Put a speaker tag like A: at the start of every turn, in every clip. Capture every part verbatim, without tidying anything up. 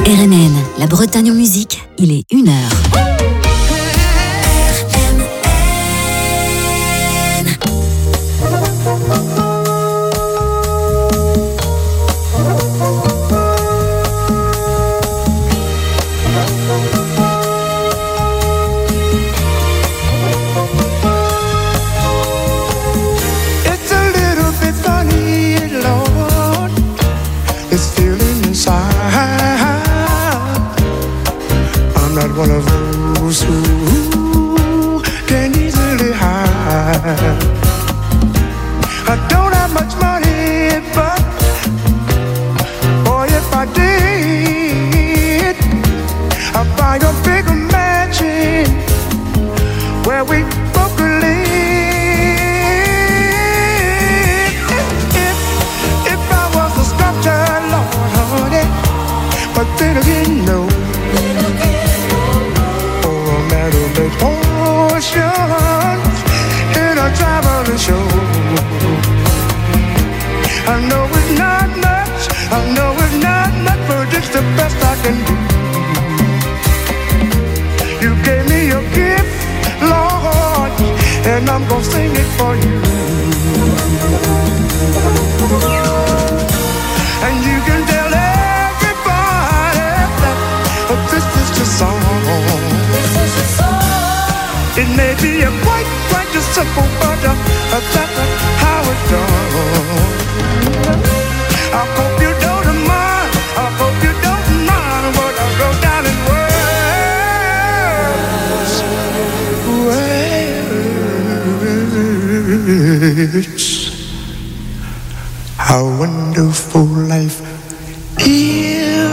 A: R M N, la Bretagne en musique, il est une heure.
B: One of those who can easily hide. I don't have much money, but boy, if I did, I'd buy a bigger mansion where we both could live. If, if I was a sculptor, Lord, honey, but then again, no. Portions in a traveling show. I know it's not much, I know it's not much, but it's the best I can do. You gave me your gift, Lord, and I'm gonna sing it for you. And you can tell everybody that this is your song. It may be a quite, quite a simple, but uh, that's how it's done. I hope you don't mind, I hope you don't mind what I wrote down in words. How wonderful life is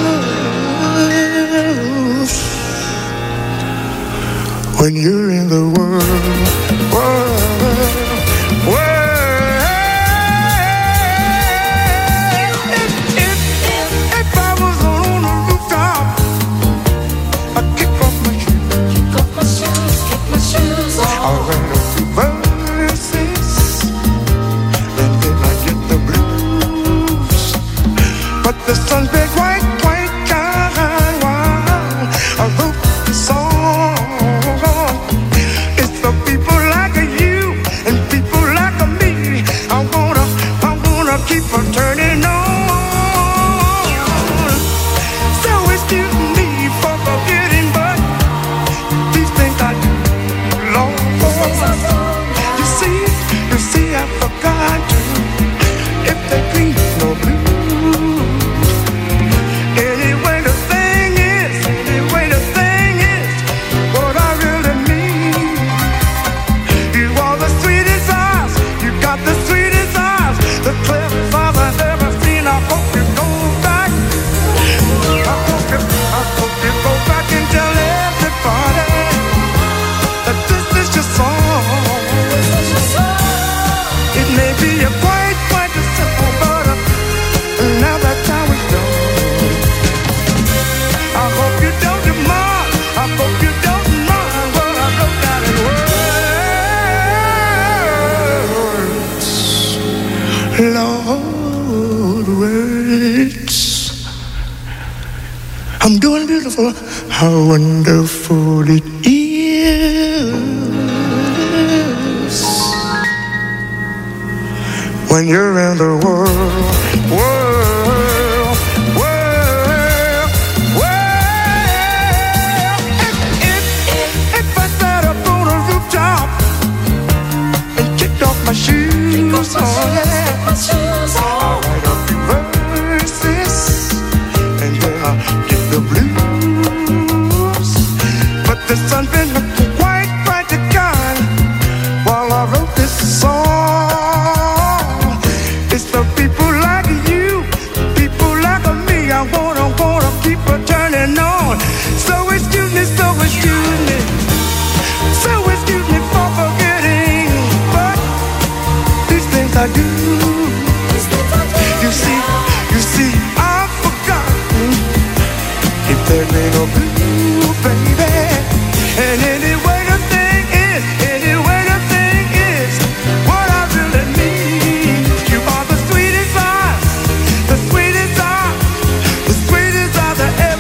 B: when you're in the world, world, world. If, if, if, if I was on the rooftop, I'd kick off my shoes, kick off my shoes, kick my shoes off. I'll write a few verses, and then I get the blues. But the sun's been quite, quite kind while I wrote the song. Keep on turning on. So excuse me for forgetting, but these things I do long for. You see, you see, I forgot to. If there ain't no blues, anyway the thing is, anyway the thing is, what I really need. You are the sweetest eyes, you got the sweetest eyes, the clear. Lord, words. I'm doing beautiful. How wonderful it is when you're in the world, world, world, world. If, if, if I sat up on a rooftop and kicked off my shoes, oh yeah. I'll write a few verses and then I'll get the blues. But the sun's been quite, quite the kind while I wrote this song. It's for people like you, people like me. I wanna, wanna keep on turning on. So excuse me, so excuse me, so excuse me for forgetting, but these things I do. You see, you see, I've forgotten if there ain't no blue, baby. And anyway the thing is, anyway the thing is, what I really need. You are the sweetest eyes, the sweetest eyes, the sweetest eyes I ever.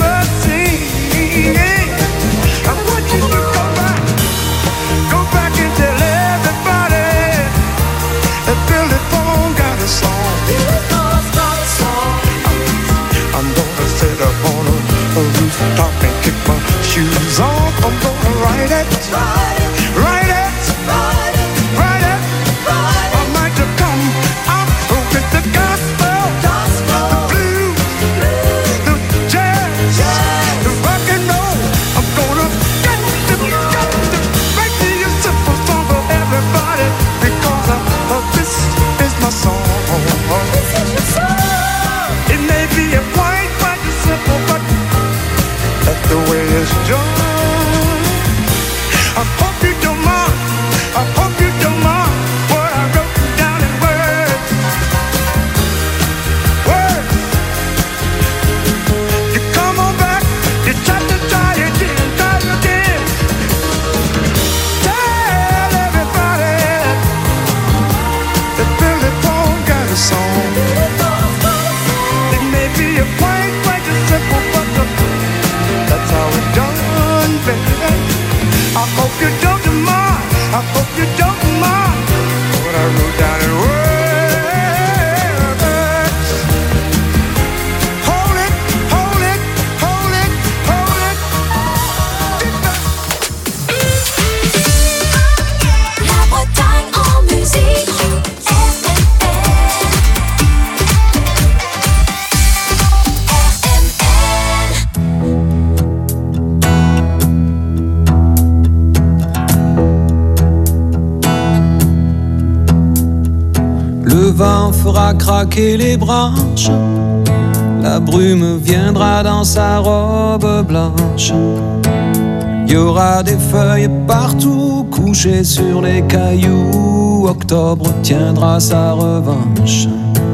C: fera craquer les branches. La brume viendra dans sa robe blanche. Il y aura des feuilles partout couchées sur les cailloux. Octobre tiendra sa revanche.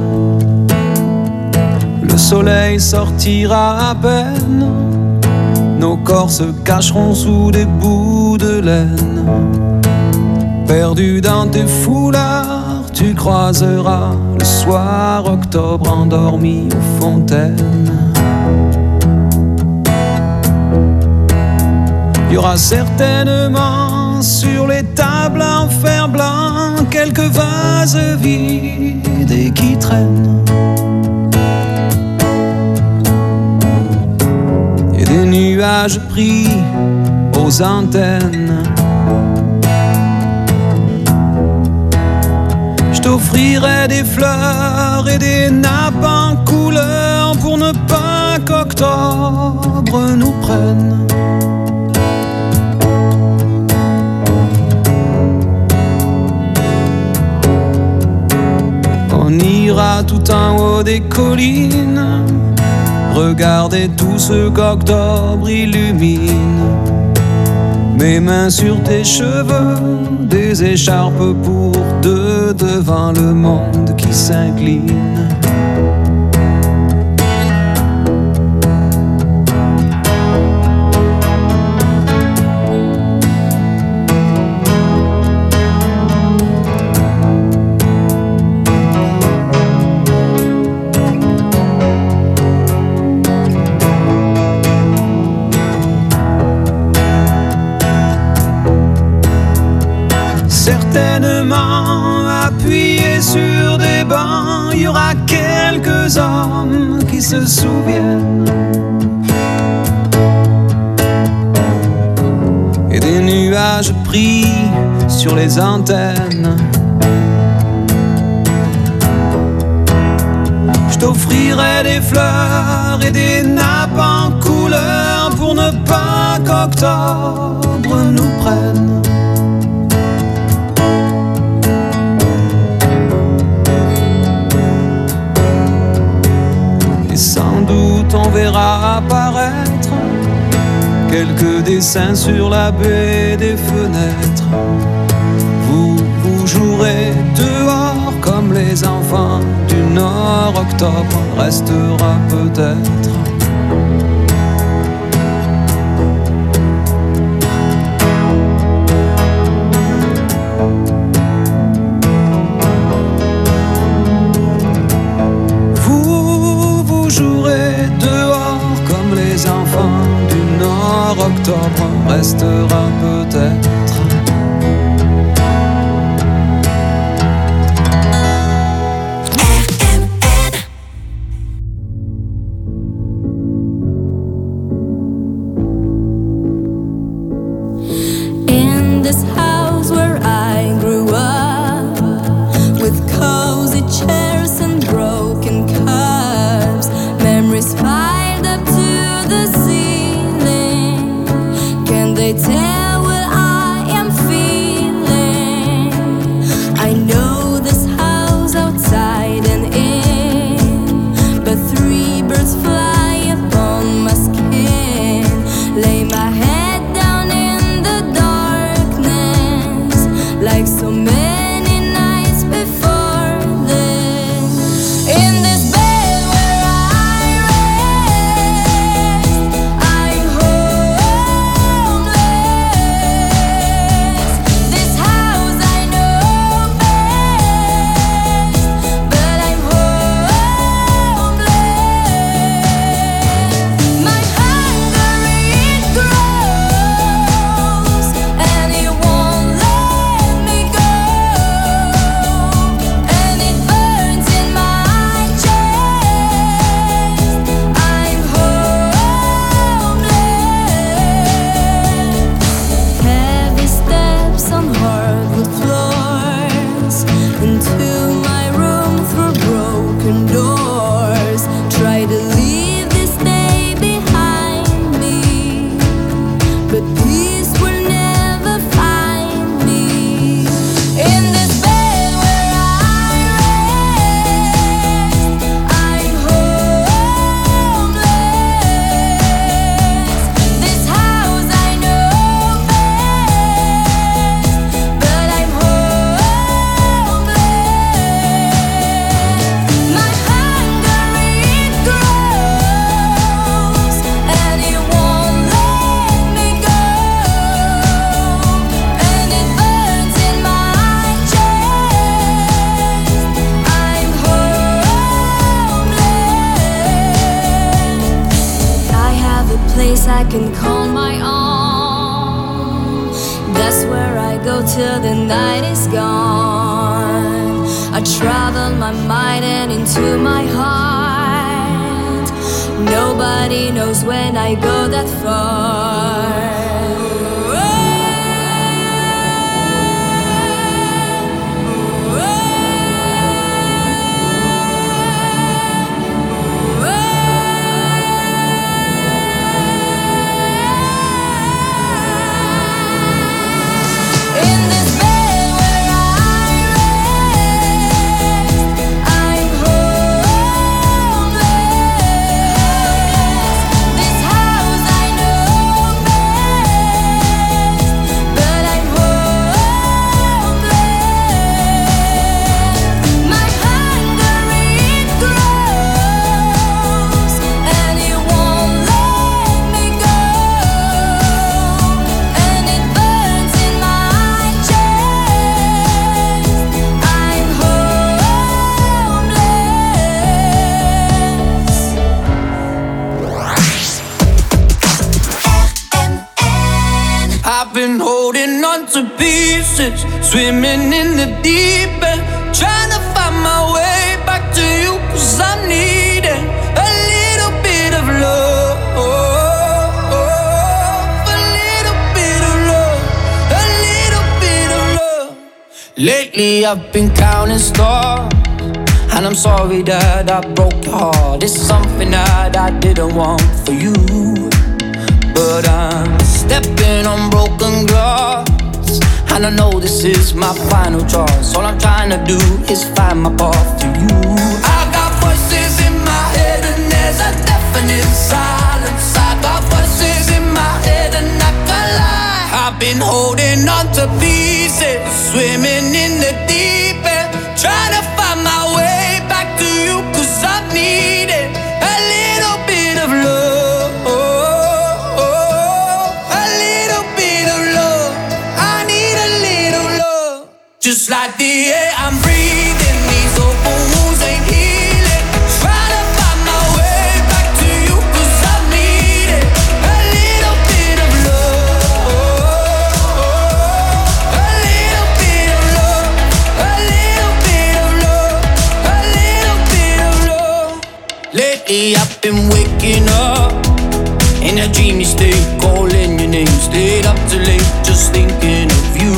C: Le soleil sortira à peine. Nos corps se cacheront sous des bouts de laine. Perdu dans tes foulards, tu croiseras le soir octobre endormi aux fontaines. Il y aura certainement sur les tables en fer blanc quelques vases vides et qui traînent. Et des nuages pris aux antennes. Je t'offrirai des fleurs et des nappes en couleur pour ne pas qu'octobre nous prenne. On ira tout en haut des collines, regarder tout ce qu'octobre illumine. Mes mains sur tes cheveux, des écharpes pour deux devant le monde qui s'incline. Certainement appuyés sur des bancs, il y aura quelques hommes qui se souviennent. Et des nuages pris sur les antennes. Je t'offrirai des fleurs et des nappes en couleur pour ne pas qu'octobre nous prenne. Et sans doute on verra apparaître quelques dessins sur la baie des fenêtres. Vous, vous jouerez dehors comme les enfants du Nord. Octobre restera peut-être. Jouerai dehors comme les enfants du Nord. Octobre restera peut-être.
D: In this house where I grew up, with cozy chairs and broken cups, memories piled up to the ceiling. Can they tell what I am feeling? I know this house outside and in, but three birds fly upon my skin. Lay my head down in the darkness, like so many nights before this. In this bed where I rest, I'm homeless. This house I know best, but I'm homeless. place I can call my own. That's where I go till the night is gone. I travel my mind and into my heart. Nobody knows when I go that far.
C: Swimming in the deep end, trying to find my way back to you, 'cause I'm needing a little bit of love, a little bit of love, a little bit of love. Lately I've been counting stars, and I'm sorry that I broke your heart. It's something that I didn't want for you, but I'm stepping on broken glass, and I know this is my final choice. All I'm trying to do is find my path to you. I got voices in my head and there's a definite silence. I got voices in my head and I can't lie. I've been holding on to pieces, swimming in the deep end, trying to find my way back to you, 'cause I'm needing a little bit of love, a little bit of love. Just like the air I'm breathing, these open wounds ain't healing. Trying to find my way back to you, 'cause I need it. A little bit of love, a little bit of love, a little bit of love, a little bit of love. Lately I've been waking up in a dreamy state, calling your name. Stayed up too late, just thinking of you.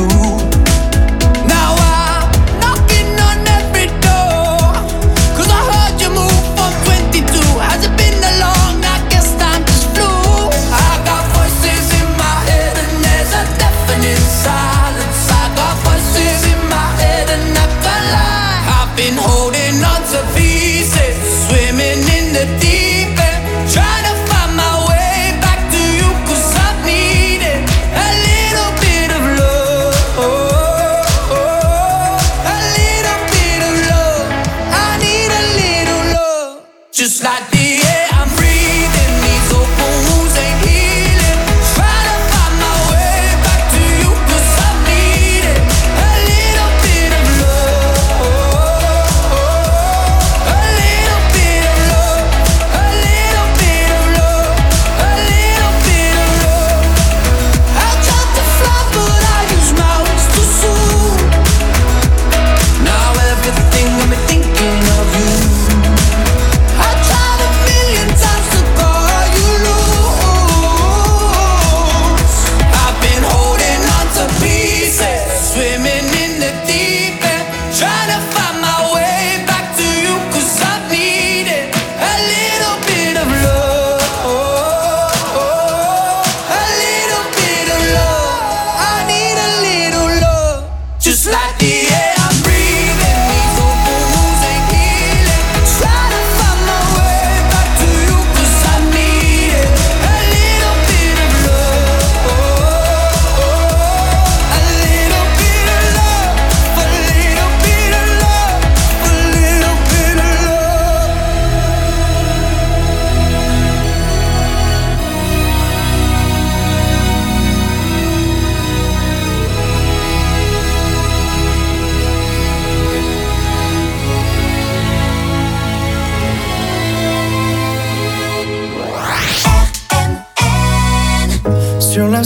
C: Trying to find my way back to you, 'cause I need it. A little bit of love,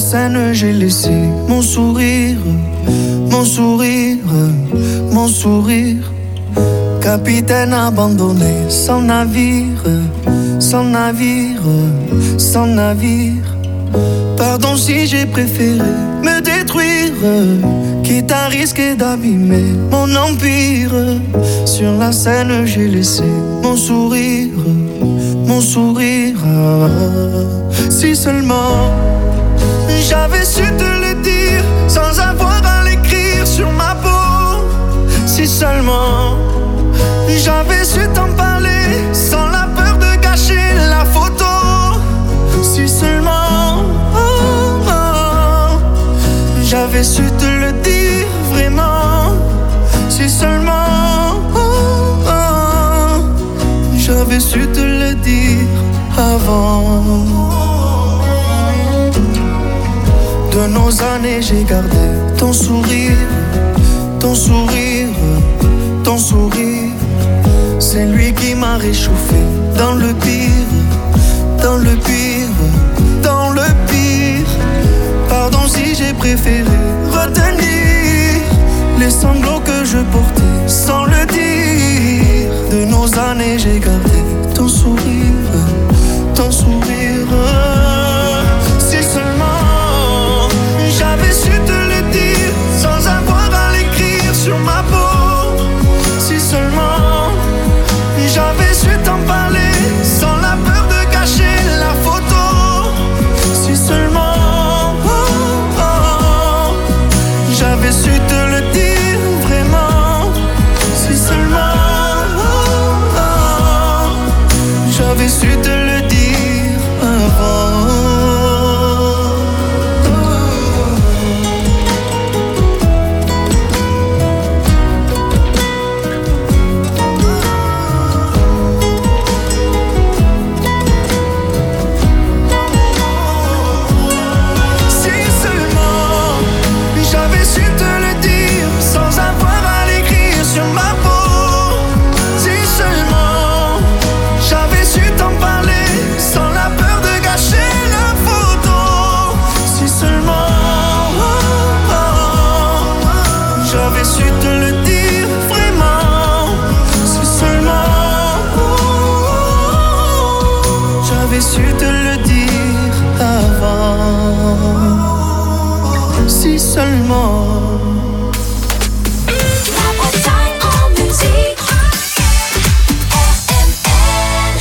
E: scène, j'ai laissé mon sourire, mon sourire, mon sourire. Capitaine abandonné, sans navire, sans navire, sans navire. Pardon si j'ai préféré me détruire, quitte à risquer d'abîmer mon empire. Sur la scène, j'ai laissé mon sourire, mon sourire. Si seulement j'avais su te le dire sans avoir à l'écrire sur ma peau. Si seulement j'avais su t'en parler sans la peur de gâcher la photo. Si seulement oh, oh, j'avais su te le dire vraiment. Si seulement oh, oh, j'avais su te le dire avant. De nos années j'ai gardé ton sourire, ton sourire, ton sourire. C'est lui qui m'a réchauffé dans le pire, dans le pire, dans le pire. Pardon si j'ai préféré retenir les sanglots que je portais sans le dire. De nos années j'ai gardé ton sourire, ton sourire. Si seulement j'avais su te le dire sans avoir à l'écrire sur ma peau. Si seulement j'avais su t'en parler sans la peur de gâcher la photo. Si seulement oh, oh, j'avais su te le dire vraiment. Si seulement oh, oh, j'avais su te le dire avant. Su te le dire avant. Si seulement.
D: La Bretagne en musique. R M N.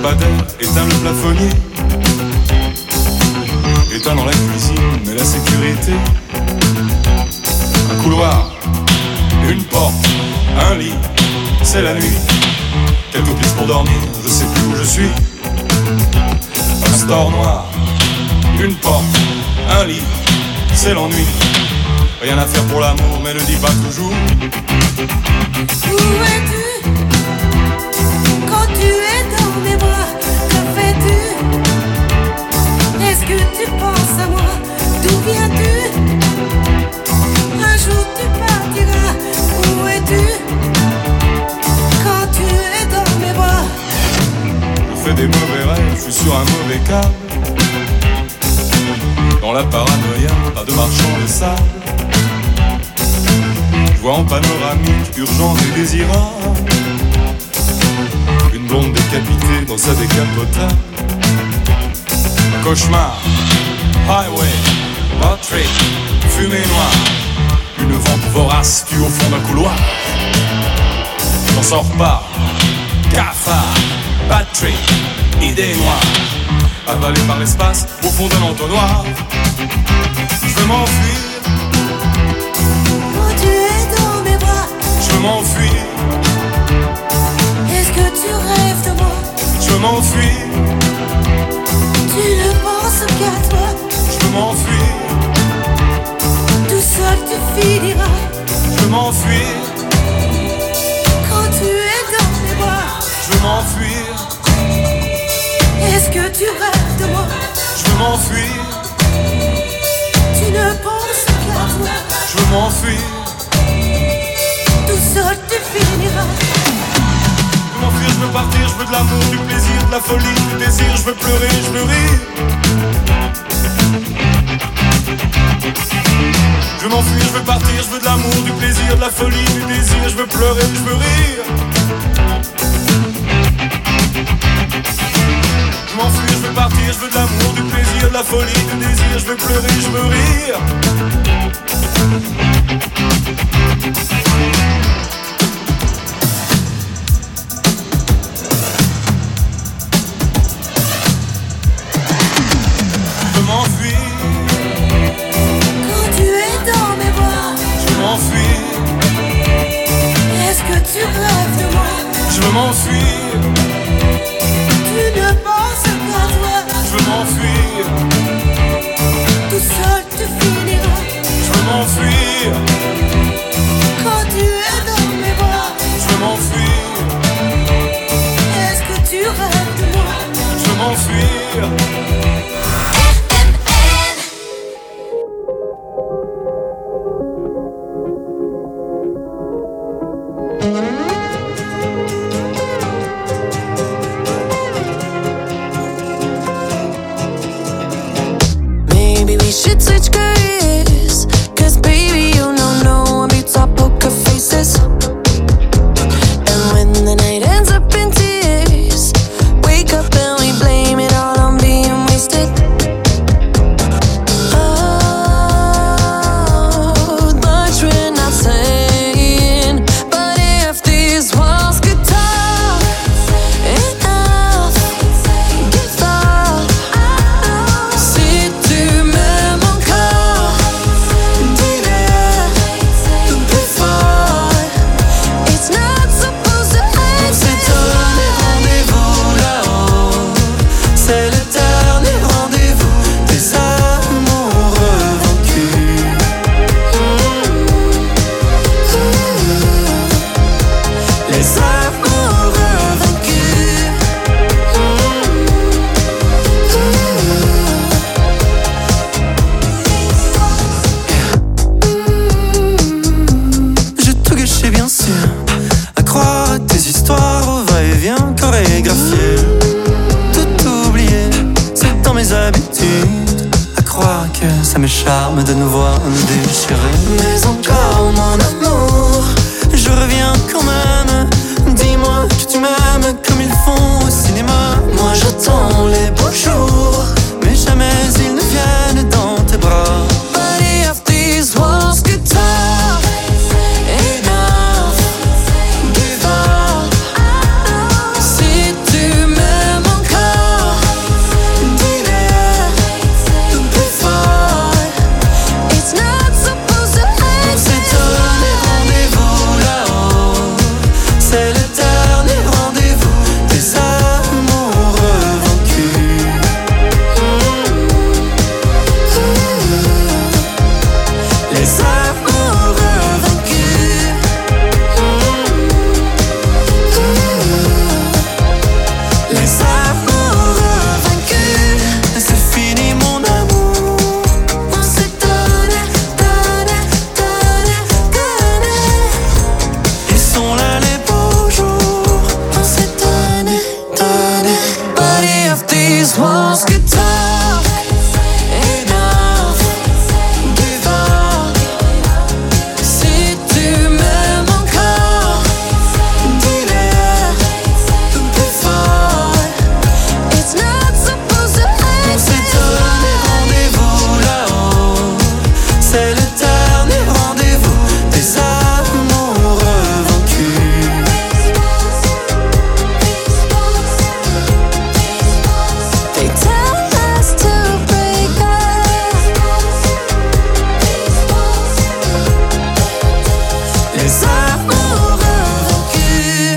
F: lampadaire, éteins le plafonnier. Éteins dans la cuisine, mais la sécurité. Un couloir, une porte, un lit, c'est la nuit. Quelques pistes pour dormir, je sais plus où je suis. Un store noir, une porte, un lit, c'est l'ennui. Rien à faire pour l'amour, mais ne dis pas toujours.
G: Où es-tu quand tu es dans mes bras? Que fais-tu? Est-ce que tu penses à moi? D'où viens-tu? Un jour tu partiras. Où es-tu quand tu es dans mes bras?
F: Je fais des mauvais rêves, je suis sur un mauvais câble. Dans la paranoïa, pas de marchand de sable. Je vois en panoramique, urgente et désirable, une blonde décapitée dans sa décapotable. Un cauchemar, highway, road trip, fumée noire. Une vente vorace tue au fond d'un couloir. J'en sors pas, cafard, bad trip, idée noire. Avalé par l'espace au fond d'un entonnoir. Je veux m'enfuir.
G: Quand tu es dans mes bras,
F: je veux m'enfuir.
G: Est-ce que tu rêves de moi?
F: Je veux m'enfuir.
G: Tu ne penses qu'à toi.
F: Je veux m'enfuir.
G: Tout seul tu finiras.
F: Je veux m'enfuir.
G: Quand tu es dans mes bras,
F: je veux m'enfuir.
G: Est-ce que tu rêves de moi?
F: Je veux m'enfuir.
G: Tu ne penses qu'à toi.
F: Je veux m'enfuir.
G: Tout seul tu finiras.
F: Je veux m'enfuir, je veux partir, je veux de l'amour, du plaisir, de la folie, du désir. Je veux pleurer, je veux rire. Je veux m'enfuir, je veux partir, je veux de l'amour, du plaisir, de la folie, du désir. Je veux pleurer, je veux rire. Je m'enfuis, je veux partir, je veux de l'amour, du plaisir, de la folie, du désir. Je veux pleurer, je veux rire. Je m'enfuis.
G: Quand tu es dans mes bras,
F: je m'enfuis.
G: Est-ce que tu rêves de moi?
F: Je veux m'enfuir.
G: Tu ne penses qu'à toi.
F: Je veux m'enfuir.
G: Tout seul tu finiras.
F: Je veux m'enfuir.
G: Quand tu es dans mes bras,
F: je veux m'enfuir.
G: Est-ce que tu rêves de moi?
F: Je veux m'enfuir.
H: Should switch careers, cause baby you know no one beats our poker faces. And when the night ends up in tears, wake up and we blame it all on being wasted. Oh, much we're not saying, but if these walls could talk enough, give up. Si tu m'aimes encore, dis-le plus fort. It's not supposed to end. On s'est donné rendez-vous là-haut. C'est le dernier rendez-vous des amoureux vaincus. Les amoureux vaincus.
E: J'ai tout gâché bien sûr, à croire à tes histoires au va-et-vient chorégraphié. Tout oublié, c'est dans mes habitudes, à croire que ça me charme de nous voir nous déchirer. Mais encore mon amour, je reviens quand même. Dis-moi que tu m'aimes comme ils font au cinéma. Moi j'attends les beaux jours, mais jamais ils ne viennent dans tes bras.
H: But if these walls could talk enough, give up. Si tu m'aimes These walls could talk. Enough d'hiver. Si tu m'aimes encore, dis-le plus fort. It's not supposed to hurt.
E: On s'est donné rendez-vous là-haut. C'est le dernier rendez-vous des amoureux vaincus.
H: They tell us to break up.
E: Les amoureux vaincus.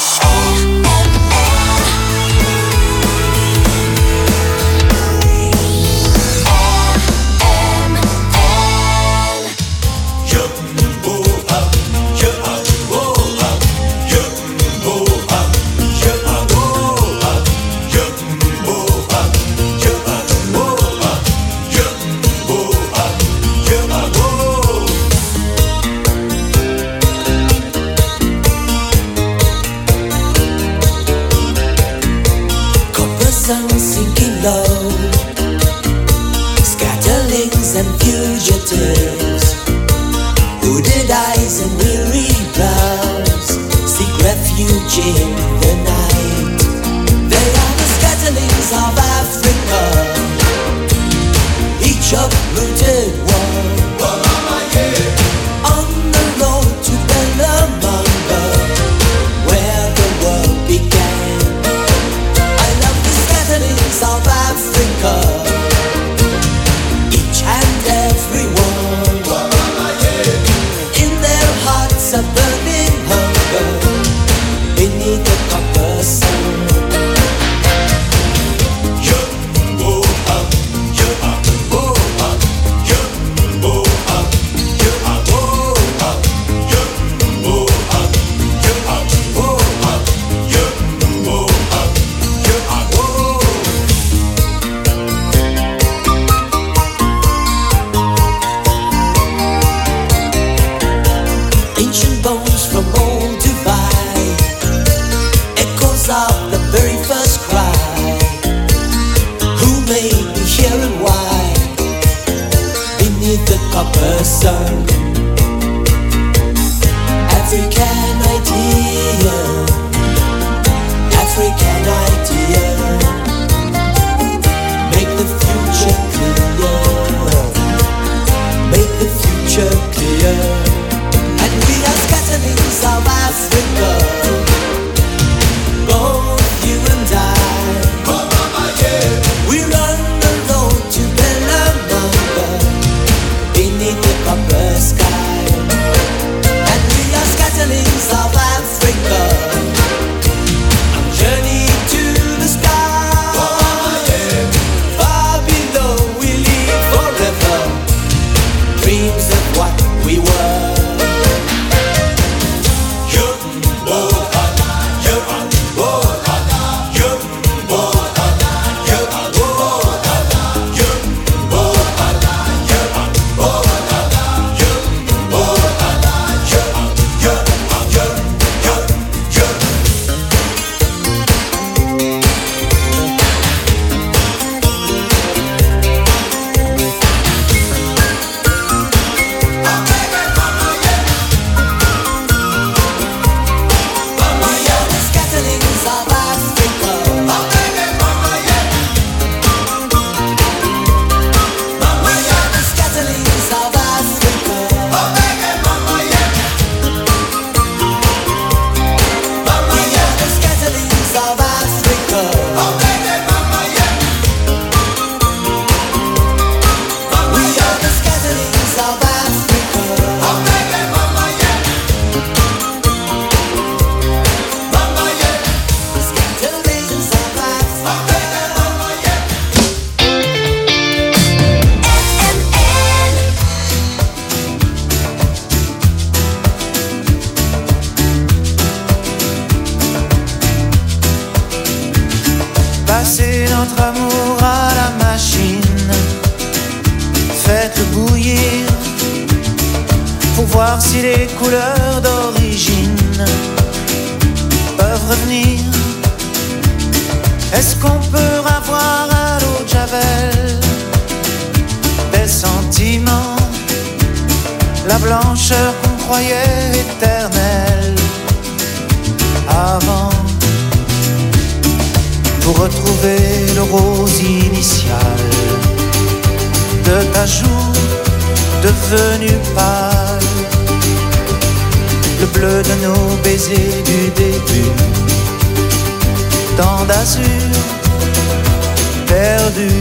I: Copper sun sinking low, scatterlings and fugitives, hooded eyes and weary brows, seek refuge in the night. They are the scatterlings of Africa, each uprooted one. On the road to Bellamanga, where the world began. I love the scatterings of Africa, each and every one. In their hearts a burning hunger, beneath the copper sun. Ancient bones from old Dubai, echoes of the very first cry. Who made me here and why? Beneath the copper sun. African idea, African idea. Make the future clear, make the future clear. And we are scatterlings of Africa, both you and I. We run the road to Bellamanga, beneath the copper sky. And we are scatterlings of Africa, on journey to the sky. Far below we live forever, dreams of what we were.
E: Passez notre amour à la machine, faites-le bouillir pour voir si les couleurs d'origine peuvent revenir. Est-ce qu'on peut avoir à l'eau de Javel des sentiments, la blancheur qu'on croyait éternelle avant, pour retrouver le rose initial de ta joue devenue pâle, le bleu de nos baisers du début, tant d'azur perdu.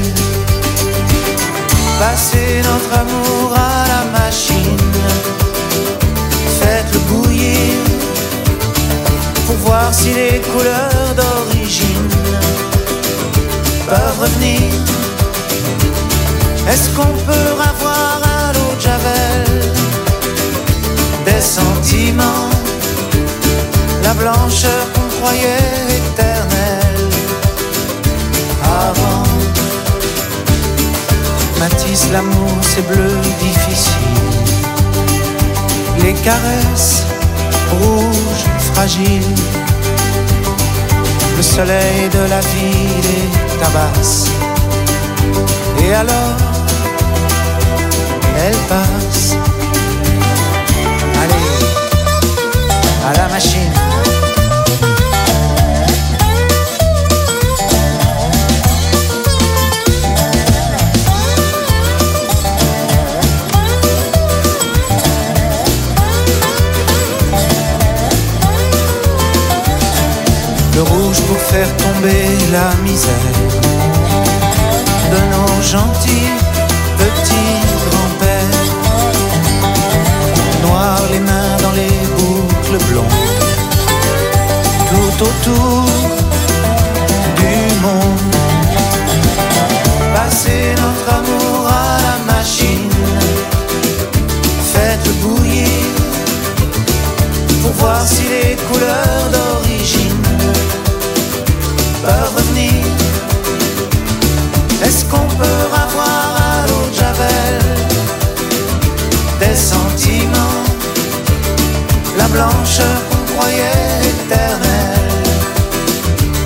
E: Passez notre amour à la machine, faites-le bouillir pour voir si les couleurs d'origine peuvent revenir. Est-ce qu'on peut avoir à l'eau de Javel des sentiments, la blancheur qu'on croyait éternelle avant? Matisse, l'amour c'est bleu difficile, les caresses rouges fragiles, le soleil de la vie les tabasse, et alors elle passe. Allez, à la machine. Le rouge pour faire tomber la misère de nos gentils petits grands-pères, noir les mains dans les boucles blondes, tout autour du monde. Passez notre amour à la machine, faites-le bouillir pour voir si les couleurs d'origine peuvent revenir. Est-ce qu'on peut avoir à l'eau de Javel des sentiments, la blancheur qu'on croyait éternelle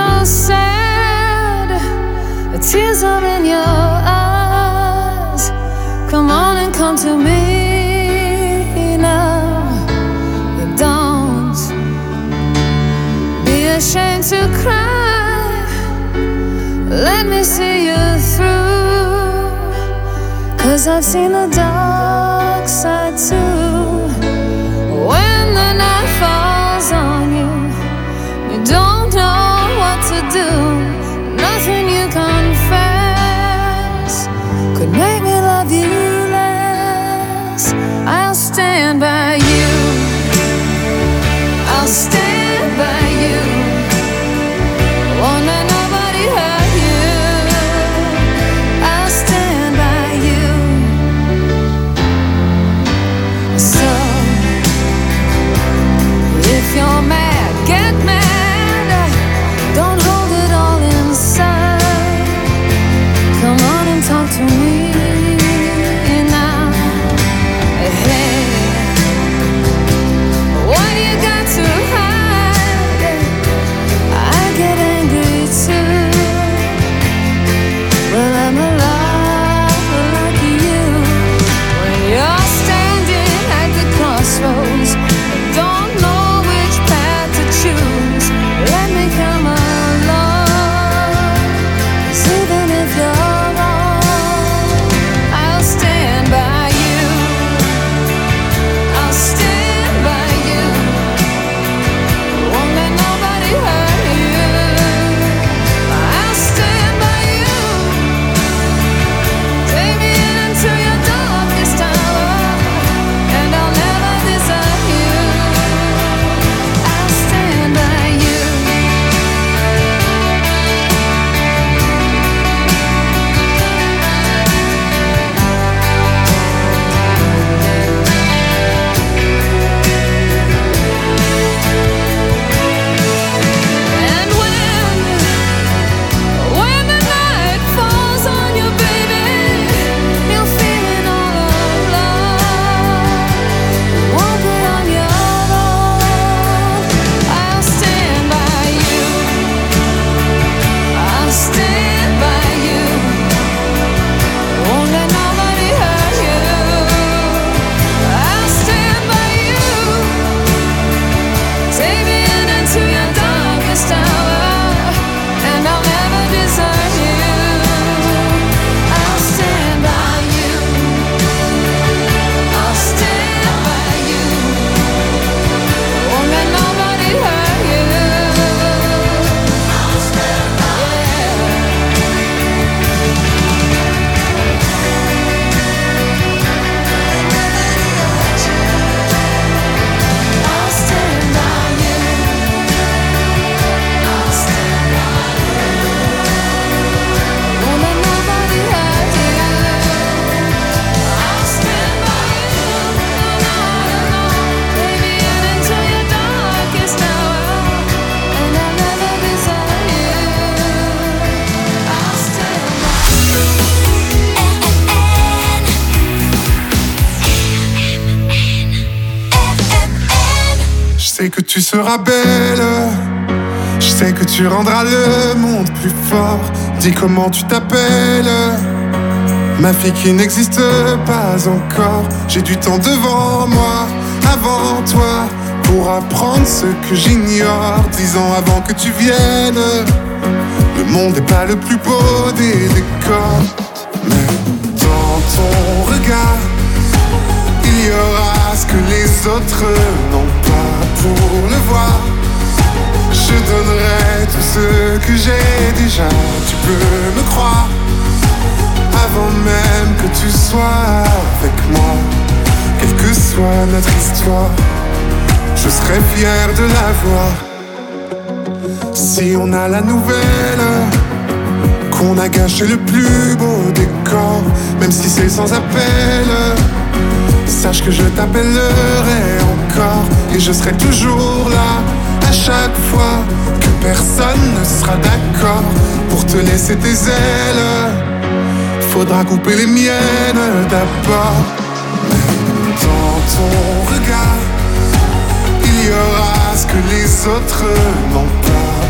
D: so sad. The tears are in your eyes. Come on and come to me now. Don't be ashamed to cry. Let me see you through. 'Cause I've seen the dark side too. When the night falls on you, you don't know what to do. Nothing you confess could make me love you less. I'll stand by you. I'll stand by you. Won't let nobody hurt you. I'll stand by you. So if you're mad, get mad. Don't hold it all inside. Come on and talk to me now. Hey, what you got to hide? I get angry too. Well, I'm alive like you. When you're standing at the crossroads, don't know which path to choose. Let me come along. 'Cause even if you're wrong, I'll stand by you. I'll stand by you. Won't let nobody hurt you. I'll stand by you. Take me into your darkest hour, and I'll never desert you. I'll stand by you. And when, when the night falls on you, baby, you're feeling all alone. You won't be on your own. I'll stand by you. I'll stand by you. Won't let nobody hurt you. I'll stand by you. Take me in into your darkest hour, and I'll never desert you. I'll stand by you. I'll stand by you. Won't let nobody hurt you. I'll stand by you. I'll stand by you. I'll stand by you. Won't let nobody hurt you. I'll stand by you. No, no, no. Take me in into your darkest hour, and I'll never desert you. I'll stand by you.
J: Je sais que tu seras belle, je sais que tu rendras le monde plus fort. Dis comment tu t'appelles, ma fille qui n'existe pas encore. J'ai du temps devant moi, avant toi, pour apprendre ce que j'ignore. Dix ans avant que tu viennes, le monde n'est pas le plus beau des décors. Mais dans ton regard, il y aura ce que les autres n'ont pas pour le voir. Je donnerai tout ce que j'ai déjà, tu peux me croire. Avant même que tu sois avec moi, quelle que soit notre histoire, je serai fier de la voir. Si on a la nouvelle qu'on a gâché le plus beau décor, même si c'est sans appel, sache que je t'appellerai encore et je serai toujours là à chaque fois que personne ne sera d'accord pour te laisser tes ailes. Faudra couper les miennes d'abord. Dans ton regard, il y aura ce que les autres n'ont pas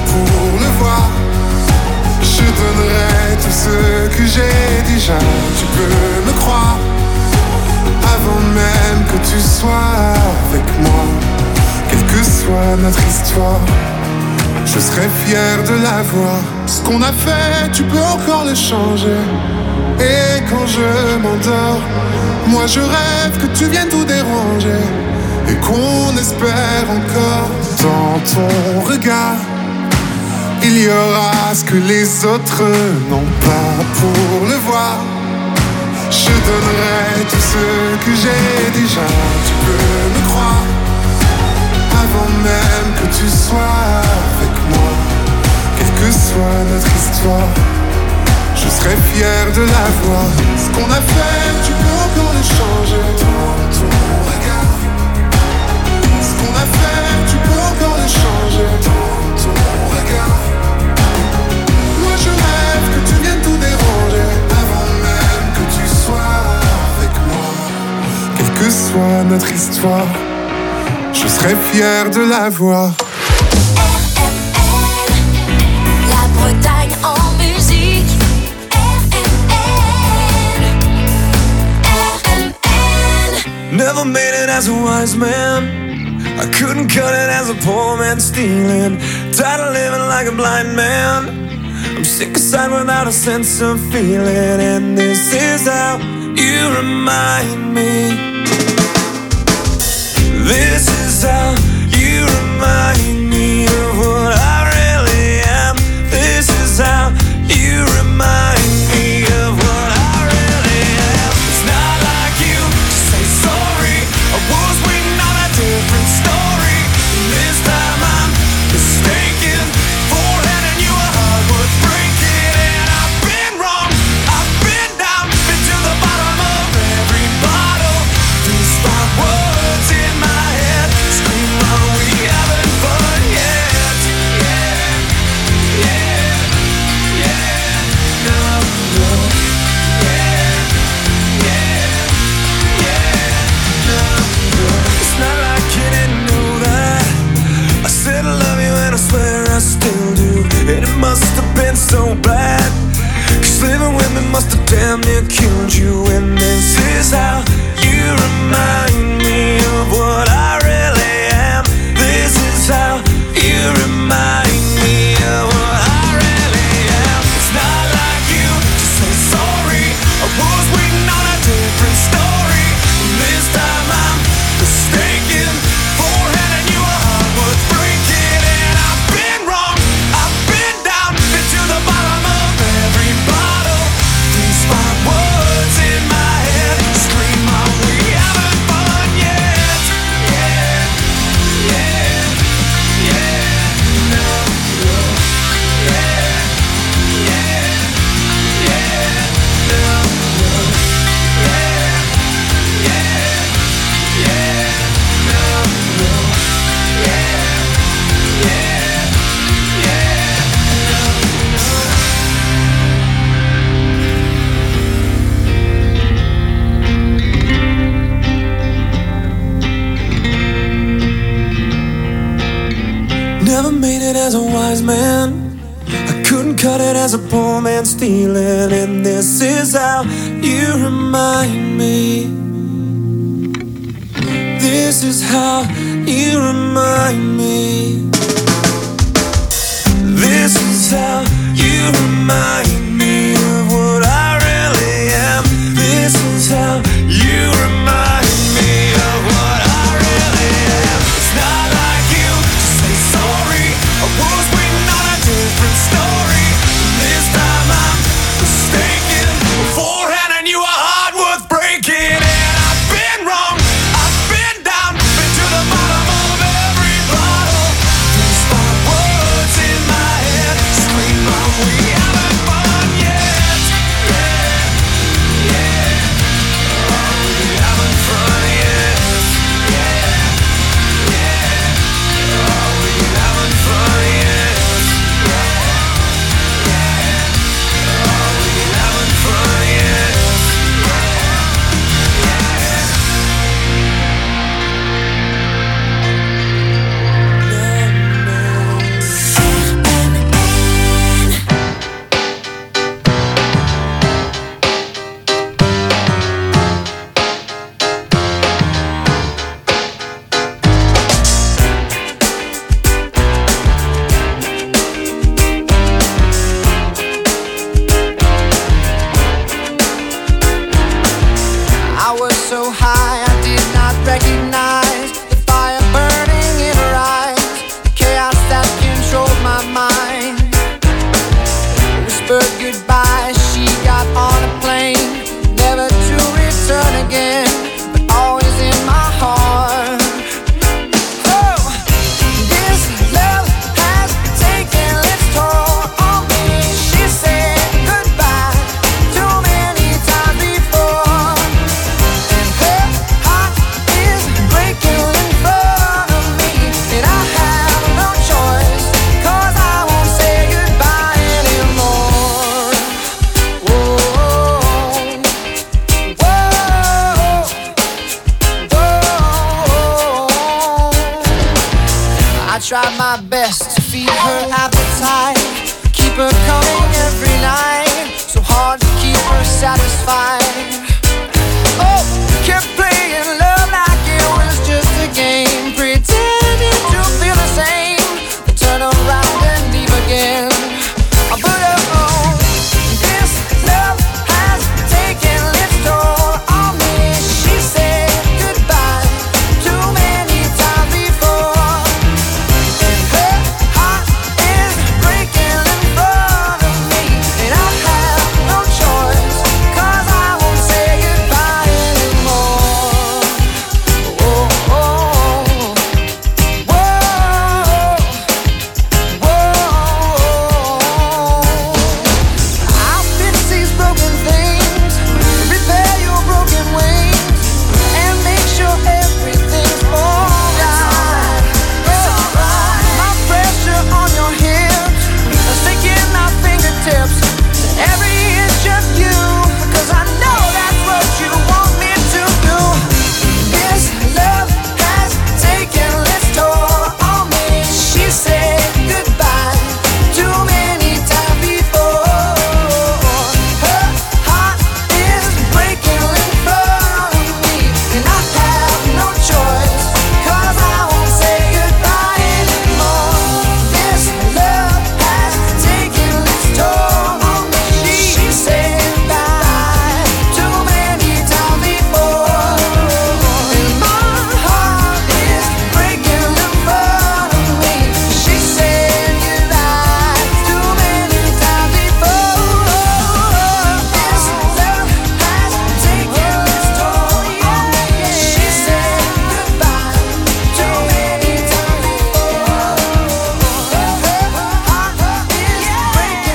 J: pour le voir. Je donnerai tout ce que j'ai déjà. Tu peux me croire. Avant même que tu sois avec moi, quelle que soit notre histoire, je serai fier de la voir. Ce qu'on a fait, tu peux encore le changer. Et quand je m'endors, moi je rêve que tu viennes tout déranger. Et qu'on espère encore dans ton regard. Il y aura ce que les autres n'ont pas pour le voir. Je donnerai tout ce que j'ai déjà. Tu peux me croire. Avant même que tu sois avec moi, quelle que soit notre histoire, je serai fier de la voir. Ce qu'on a fait, tu peux encore le changer. Dans ton regard. Ce qu'on a fait, tu peux encore le changer. Dans ton regard. Moi je rêve que tu viennes tout déranger. Avant même que tu sois avec moi, quelle que soit notre histoire, je serais fier de la voir.
D: R M N, la Bretagne en musique. R M N, R M N.
C: Never made it as a wise man. I couldn't cut it as a poor man stealing. Tired of living like a blind man. I'm sick aside without a sense of feeling. And this is how you remind me. This is how you remind me of what I really am. This is how you remind me of what I really am. It's not like you to say sorry. I was waiting on a different story. And this time I'm mistaken for handing you a heart worth breaking. And I've been wrong, I've been down, been to the bottom of every bottle. These five words in my head scream, are we having fun yet? Yeah, yeah, yeah, no, no, yeah, yeah, yeah, no, no. It's not like you didn't know that I said I love you and I swear I still do. And it must have been so bad, 'cause living with me must have damn near killed you. And this is how you remind me of what I really am. This is how you remind me of what I really am. It's not like you to say sorry. I was waiting on a different story. And this time I'm mistaken for handing you a heart worth breaking. And I've been wrong, I've been down, been to the bottom of every bottle. These five words in my head scream, are we having fun yet? Yeah, yeah, yeah, no, no, yeah, yeah, yeah, no, no, yeah, yeah, yeah, no, no, yeah, yeah, yeah, Never made it as a wise man. I couldn't cut it as a poor man stealing. And this is how you remind me. This is how you remind me. This is how you remind me of what I really am. This is how you remind me of what I really am. It's not like you to say sorry. I was waiting on a different story. This time I'm mistaken for handing you a heart worth breaking. And I've been wrong, I've been down, been to the bottom of every bottle.
K: whispered goodbye. She got on a plane, never to return again, but always in my heart. Oh, this love has taken its toll on me. She said goodbye too many times before, and her heart is breaking in front of me, and I have no choice, 'cause I won't say goodbye anymore. Whoa, whoa, whoa. I tried my best to feed her appetite, keep her coming every night, so hard to keep her satisfied.